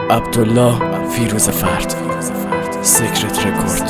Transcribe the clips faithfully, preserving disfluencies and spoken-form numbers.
عبدالله فیروز فرد، سیکرت رکورد.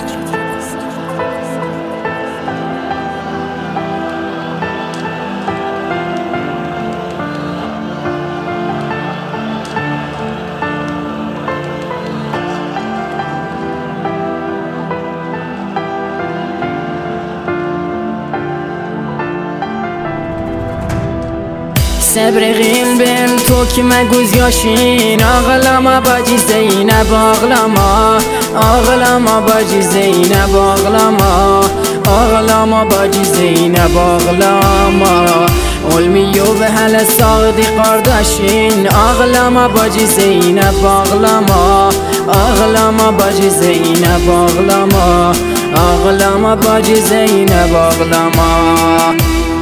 سبرقين بين توكي مجوز ياشين أغلى باجي زينب أغلى ما أغلى ما باجي زينب أغلى ما أغلى ما باجي زينب أغلى ما علميو بهل الصادي قرداشين أغلى ما باجي زينب أغلى ما أغلى ما باجي زينب أغلى ما أغلى ما باجي زينب أغلى ما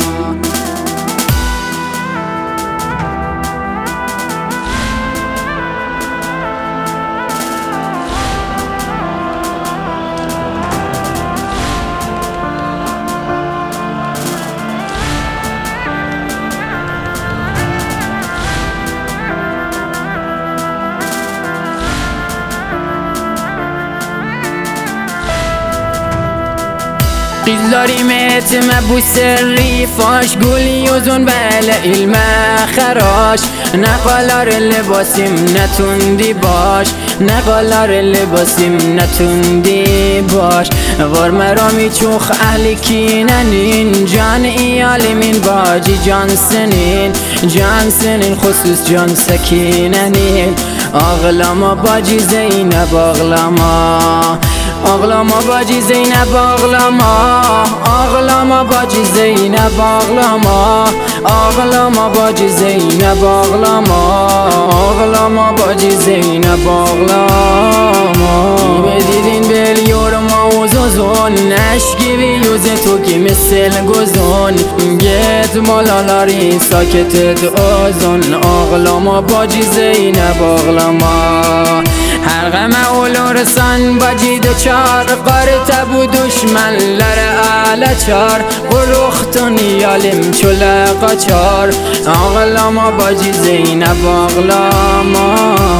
قیلاری میتم بوسری فاش گولی وزون بله علم خراش نقالار لباسیم نتوندی باش نقالار لباسیم نتوندی باش وار مرامی چوخ اهلی کیننین جان ایالی من باجی جان سنین جان سنین خصوص جان سکیننین آغلاما باجی زینب آغلاما آغلاما باجی زینب آغلاما آغلاما باجی زینب آغلاما آغلاما باجی زینب آغلاما آغلاما باجی زینب آغلاما بدیدین بلیور موزوزون نشکی بیوز تو کی مثل گزون گت مالالاری ساکت اوزون آغلاما باجی زینب آغلاما هر غم اولو رسان باجی دو چار قارت ابو دشمن لر اعلی چار قروختون یالم چل قچار آغلاما باجی زینب آغلاما